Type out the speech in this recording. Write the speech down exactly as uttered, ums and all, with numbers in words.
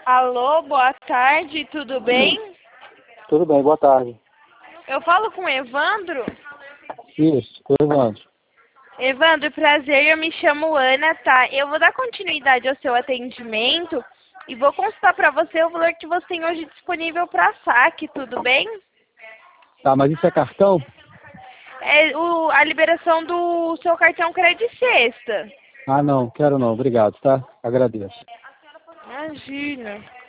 Alô, boa tarde, tudo bem? Tudo bem, boa tarde. Eu falo com o Evandro? Isso, com o Evandro. Evandro, prazer, eu me chamo Ana, tá? Eu vou dar continuidade ao seu atendimento e vou consultar para você o valor que você tem hoje disponível para saque, tudo bem? Tá, mas isso é cartão? É o, a liberação do seu cartão crédito sexta. Ah, não, quero não, obrigado, tá? Agradeço. Imagina.